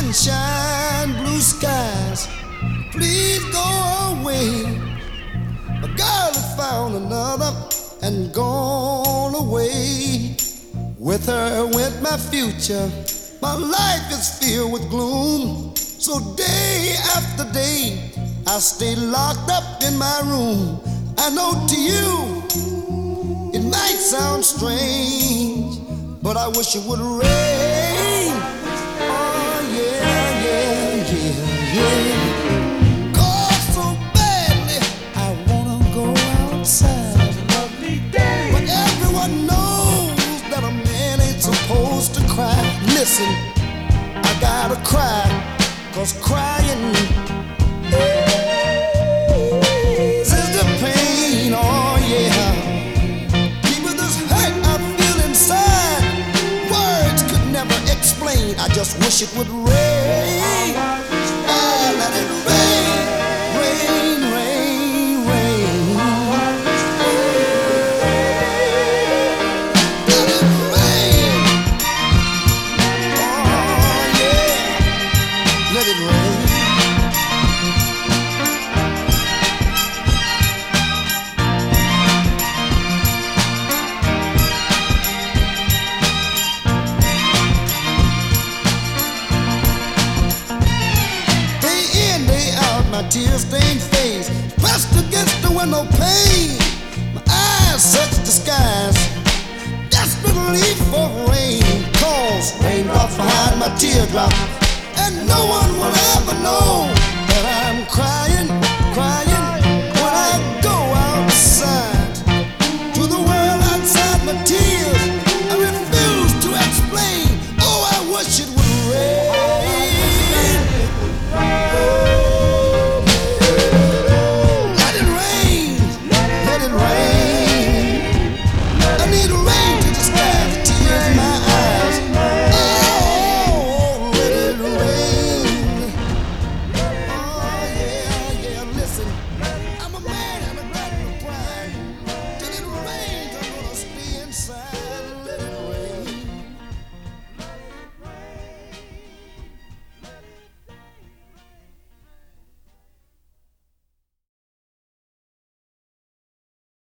sunshine, blue skies, please go away. A girl has found another and gone away. With her went my future. My life is filled with gloom. So day after day, I stay locked up in my room. I know to you, it might sound strange, but I wish it would rain. Oh yeah, yeah, yeah, yeah. Cause so badly I wanna go outside. It's a lovely day. But everyone knows that a man ain't supposed to cry. Listen, I gotta cry, cause crying is the pain. Oh yeah. People, this hurt I feel inside, words could never explain. I just wish it would rain. Oh, let it rain, rain, rain, rain. Let it rain. Oh yeah, let it rain. My tear-stained face pressed against the window pane. My eyes search the skies desperately for rain. Cause raindrops behind my teardrop, and no one will ever know